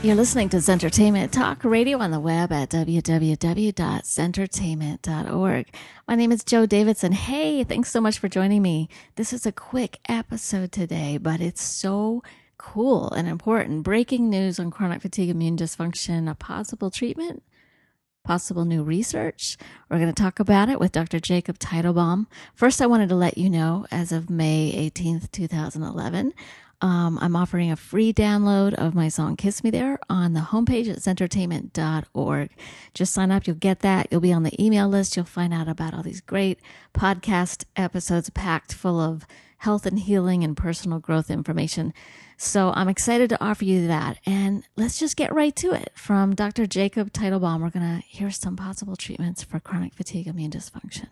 You're listening to Zentertainment Talk Radio on the web at www.zentertainment.org. My name is Joe Davidson. Hey, thanks so much for joining me. This is a quick episode today, but it's so cool and important. Breaking news on chronic fatigue immune dysfunction, a possible treatment, possible new research. We're going to talk about it with Dr. Jacob Teitelbaum. First, I wanted to let you know, as of May 18th, 2011, I'm offering a free download of my song Kiss Me There on the homepage at zentertainment.org. Just sign up. You'll get that. You'll be on the email list. You'll find out about all these great podcast episodes packed full of health and healing and personal growth information. So I'm excited to offer you that. And let's just get right to it. From Dr. Jacob Teitelbaum, we're going to hear some possible treatments for chronic fatigue immune dysfunction.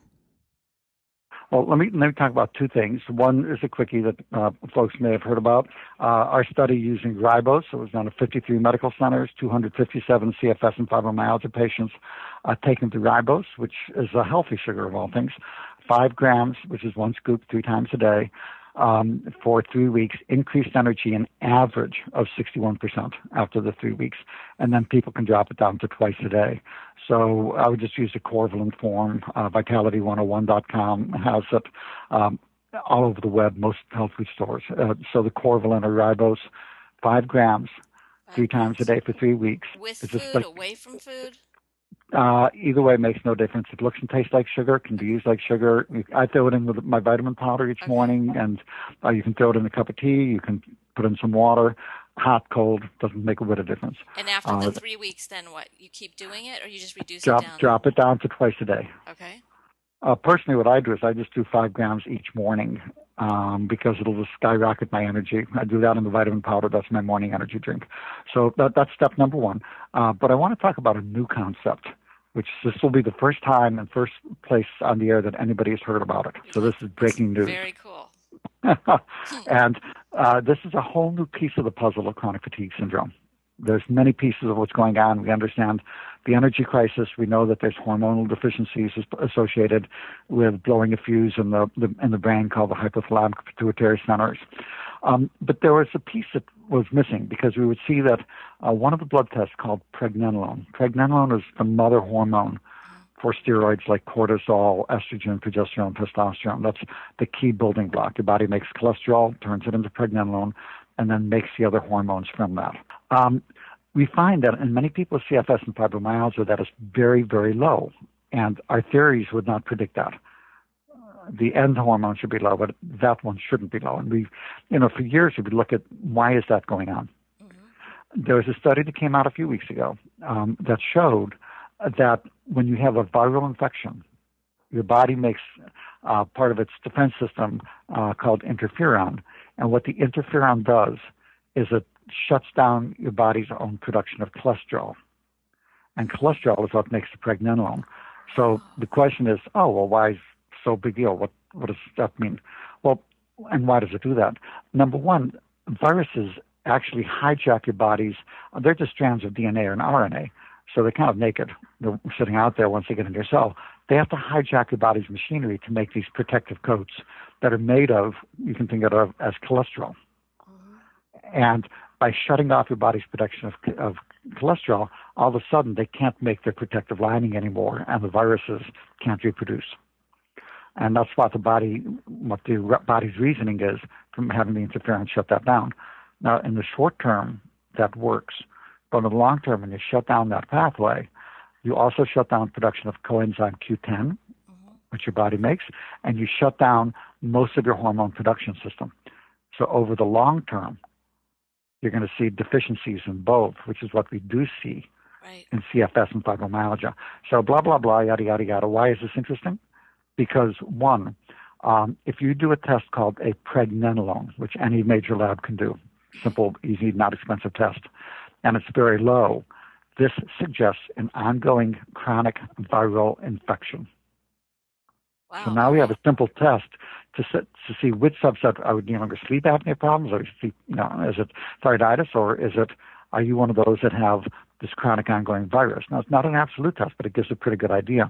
Well, let me talk about two things. One is a quickie that folks may have heard about. Our study using ribose, it was done at 53 medical centers, 257 CFS and fibromyalgia patients taken to ribose, which is a healthy sugar of all things, 5 grams, which is 1 scoop 3 times a day, for 3 weeks, increased energy an average of 61% after the 3 weeks. And then people can drop it down to twice a day. So I would just use a Corvalin form. Vitality101.com has it all over the web, most health food stores. So the Corvalin or ribose, 5 grams, 3 times a day for 3 weeks. With food, away from food? Either way makes no difference. It looks and tastes like sugar, can be used like sugar. I throw it in with my vitamin powder each morning, and you can throw it in a cup of tea. You can put in some water. Hot, cold, doesn't make a bit of difference. And after the 3 weeks, then what? You keep doing it, or you just reduce it down? Drop it down to twice a day. Okay. Personally, what I do is I just do 5 grams each morning because it'll just skyrocket my energy. I do that in the vitamin powder. That's my morning energy drink. So that's step number one. But I want to talk about a new concept, which this will be the first time and first place on the air that anybody has heard about it. So this is breaking news. Very cool. And this is a whole new piece of the puzzle of chronic fatigue syndrome. There's many pieces of what's going on. We understand the energy crisis. We know that there's hormonal deficiencies associated with blowing a fuse in the brain called the hypothalamic pituitary centers. But there was a piece that was missing because we would see that one of the blood tests called pregnenolone. Pregnenolone is the mother hormone for steroids like cortisol, estrogen, progesterone, testosterone. That's the key building block. Your body makes cholesterol, turns it into pregnenolone, and then makes the other hormones from that. We find that in many people with CFS and fibromyalgia that is very, very low, and our theories would not predict that. The end hormone should be low, but that one shouldn't be low. And for years we would look at why is that going on. Mm-hmm. There was a study that came out a few weeks ago that showed that when you have a viral infection, your body makes part of its defense system called interferon. And what the interferon does is it shuts down your body's own production of cholesterol. And cholesterol is what makes the pregnenolone. So the question is, why is it so big deal? What does that mean? Well, and why does it do that? Number one, viruses actually hijack your body's, they're just strands of DNA or an RNA. So they're kind of naked. They're sitting out there once they get into your cell. They have to hijack your body's machinery to make these protective coats that are made of, you can think of as cholesterol. Mm-hmm. And by shutting off your body's production of cholesterol, all of a sudden they can't make their protective lining anymore, and the viruses can't reproduce. And that's what the body's reasoning is from having the interferon shut that down. Now, in the short term, that works. But in the long term, when you shut down that pathway, you also shut down production of coenzyme Q10, which your body makes, and you shut down most of your hormone production system. So over the long term, you're going to see deficiencies in both, which is what we do see in CFS and fibromyalgia. So blah, blah, blah, yada, yada, yada. Why is this interesting? Because, one, if you do a test called a pregnenolone, which any major lab can do, simple, easy, not expensive test, and it's very low, this suggests an ongoing chronic viral infection. Wow. So now we have a simple test to see which subset are you longer sleep apnea problems, or is it thyroiditis, or are you one of those that have this chronic ongoing virus? Now, it's not an absolute test, but it gives a pretty good idea.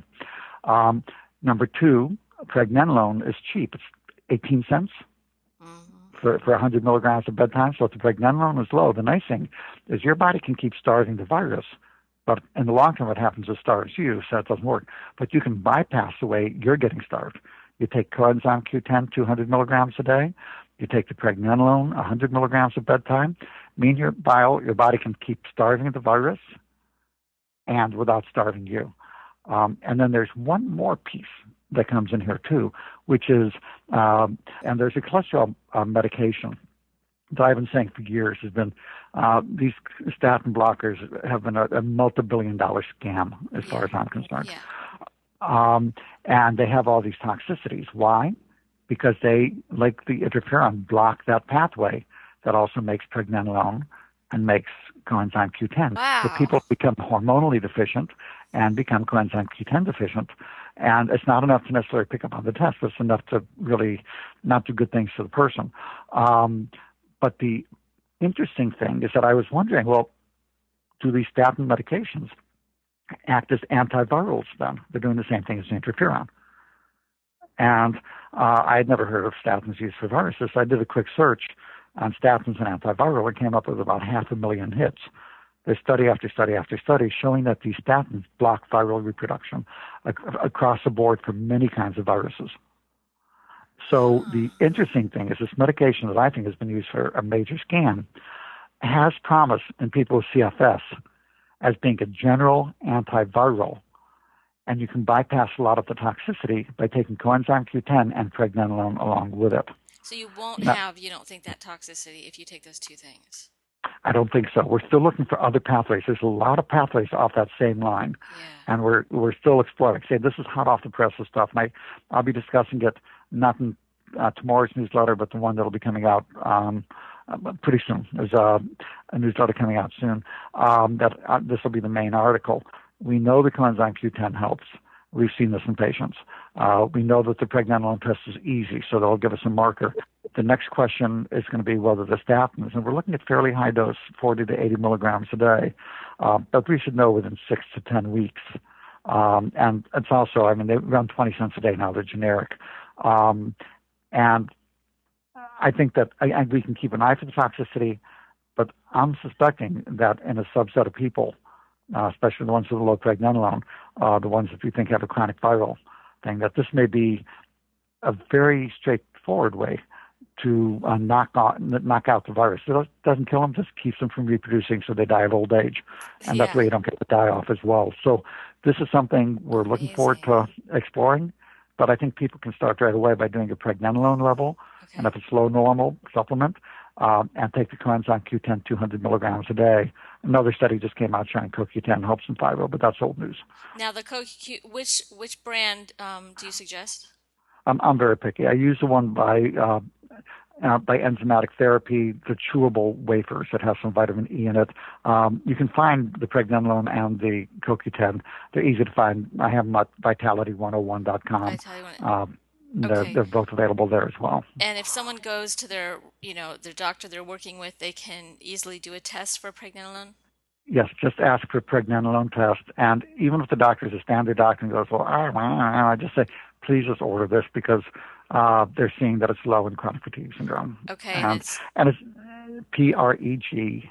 Number two, pregnenolone is cheap. It's 18 cents for 100 milligrams at bedtime. So if the pregnenolone is low, the nice thing is your body can keep starving the virus. But in the long term, what happens is starves you, so it doesn't work. But you can bypass the way you're getting starved. You take coenzyme Q10, 200 milligrams a day. You take the pregnenolone, 100 milligrams at bedtime. Mean your body can keep starving the virus and without starving you. And then there's one more piece that comes in here too, which is, and there's a cholesterol medication that I've been saying for years has been, these statin blockers have been a multi-billion-dollar scam as far as I'm concerned. And they have all these toxicities. Why? Because they, like the interferon, block that pathway that also makes pregnenolone and makes coenzyme Q10. Wow. So people become hormonally deficient and become coenzyme Q10 deficient. And it's not enough to necessarily pick up on the test, but it's enough to really not do good things to the person. But the interesting thing is that I was wondering, well, do these statin medications act as antivirals then? They're doing the same thing as interferon. And I had never heard of statins used for viruses. So I did a quick search on statins and antiviral and came up with about 500,000 hits. There's study after study after study showing that these statins block viral reproduction across the board for many kinds of viruses. So the interesting thing is this medication that I think has been used for a major scam has promise in people with CFS as being a general antiviral. And you can bypass a lot of the toxicity by taking coenzyme Q10 and pregnenolone along with it. So you won't have, you don't think, that toxicity if you take those two things? I don't think so. We're still looking for other pathways. There's a lot of pathways off that same line, and we're still exploring. Say this is hot off the press of stuff, and I'll be discussing it not in tomorrow's newsletter, but the one that'll be coming out pretty soon. There's a newsletter coming out soon. This will be the main article. We know the coenzyme Q10 helps. We've seen this in patients. We know that the pregnenolone test is easy, so they'll give us a marker. The next question is going to be whether the statins, and we're looking at fairly high dose, 40 to 80 milligrams a day, but we should know within 6 to 10 weeks. And it's also, they run 20 cents a day now, they're generic. And I think that we can keep an eye for the toxicity, but I'm suspecting that in a subset of people, especially the ones with low pregnenolone, the ones that we think have a chronic viral thing, that this may be a very straightforward way to knock out the virus. It doesn't kill them, just keeps them from reproducing so they die of old age. And that's why you don't get the die-off as well. So this is something we're looking forward to exploring, but I think people can start right away by doing a pregnenolone level, and if it's low normal, supplement, and take the coenzyme Q10 200 milligrams a day. Another study just came out showing CoQ10 helps in fibro, but that's old news. Now, the CoQ, which brand do you suggest? I'm very picky. I use the one by Enzymatic Therapy, the chewable wafers that have some vitamin E in it. You can find the pregnenolone and the CoQ10. They're easy to find. I have them at vitality101.com. They're both available there as well. And if someone goes to their doctor they're working with, they can easily do a test for pregnenolone? Yes, just ask for a pregnenolone test. And even if the doctor is a standard doctor and goes, well, I just say, please just order this because they're seeing that it's low in chronic fatigue syndrome. Okay. And it's pregnenolone.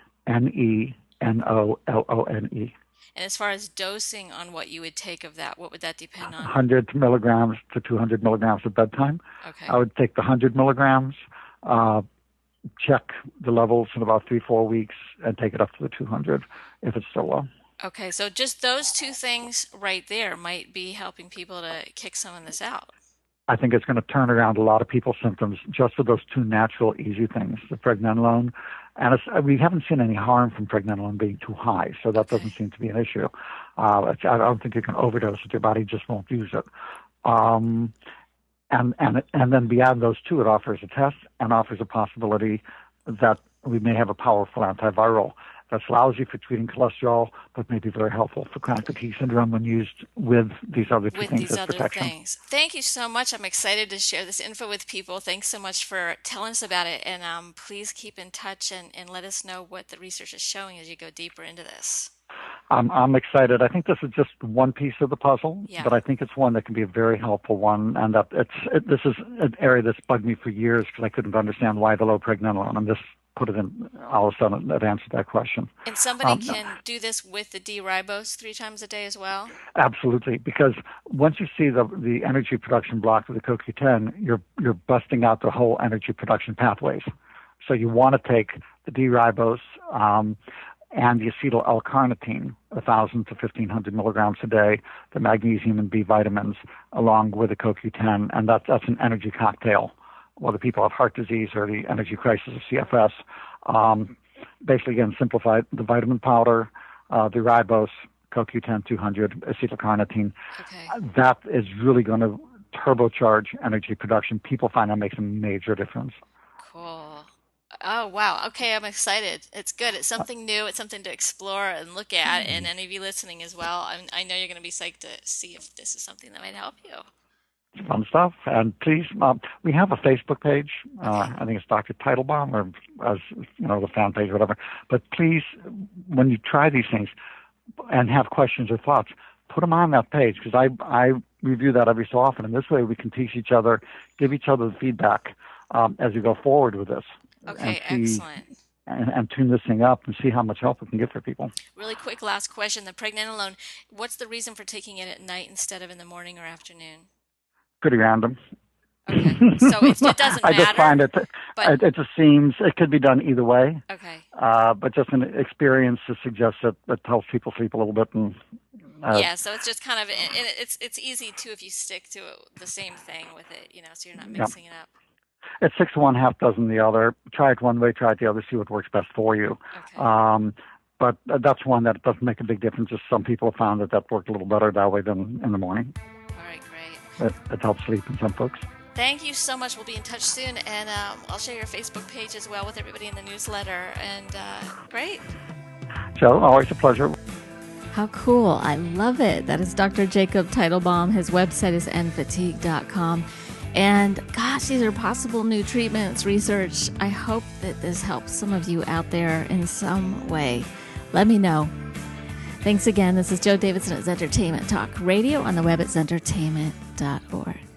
And as far as dosing on what you would take of that, what would that depend on? 100 milligrams to 200 milligrams at bedtime. Okay. I would take the 100 milligrams, check the levels in about 3-4 weeks, and take it up to the 200 if it's still low. Okay, so just those two things right there might be helping people to kick some of this out. I think it's going to turn around a lot of people's symptoms just for those two natural, easy things, the pregnenolone. And we haven't seen any harm from pregnenolone being too high, so that doesn't seem to be an issue. I don't think you can overdose it. Your body just won't use it. And then beyond those two, it offers a test and offers a possibility that we may have a powerful antiviral that's lousy for treating cholesterol, but may be very helpful for chronic fatigue syndrome when used with these other two things as protection. Thank you so much. I'm excited to share this info with people. Thanks so much for telling us about it. And please keep in touch and let us know what the research is showing as you go deeper into this. I'm excited. I think this is just one piece of the puzzle, Yeah. but I think it's one that can be a very helpful one. And that this is an area that's bugged me for years because I couldn't understand why the low pregnenolone. And this put it in, all of a sudden, it answered that question. And somebody can do this with the D-ribose 3 times a day as well? Absolutely, because once you see the energy production blocked with the CoQ10, you're busting out the whole energy production pathways. So you want to take the D-ribose and the acetyl L-carnitine, 1,000 to 1,500 milligrams a day, the magnesium and B vitamins, along with the CoQ10, and that's an energy cocktail. Whether people have heart disease or the energy crisis of CFS, basically, again, simplified, the vitamin powder, the ribose, CoQ10 200, acetylcarnitine. Okay. That is really going to turbocharge energy production. People find that makes a major difference. Cool. Oh, wow. Okay, I'm excited. It's good. It's something new. It's something to explore and look at. And any of you listening as well, I know you're going to be psyched to see if this is something that might help you. Fun stuff. And please, we have a Facebook page. Okay. I think it's Dr. Teitelbaum, or as the fan page, whatever. But please, when you try these things and have questions or thoughts, put them on that page, because I review that every so often. And this way we can teach each other, give each other the feedback as we go forward with this. Okay, and see, excellent. And tune this thing up and see how much help it can get for people. Really quick last question. The pregnenolone, what's the reason for taking it at night instead of in the morning or afternoon? Pretty random. Okay, so it doesn't matter. I just find it just seems it could be done either way. Okay. But just an experience to suggest that helps people sleep a little bit. And yeah, so it's just kind of, and it's easy too if you stick to the same thing with it, so you're not mixing it up. It's 6 to 1, half dozen the other. Try it one way, try it the other, see what works best for you. Okay. But that's one that doesn't make a big difference. Just some people have found that worked a little better that way than in the morning. All right, great. It helps sleep in some folks. Thank you so much. We'll be in touch soon, and I'll share your Facebook page as well with everybody in the newsletter. And great. So, always a pleasure. How cool. I love it. That is Dr. Jacob Teitelbaum. His website is endfatigue.com. And gosh, these are possible new treatments, research. I hope that this helps some of you out there in some way. Let me know. Thanks again. This is Jo Davidson at Zentertainment Talk Radio on the web at zentertainment.org.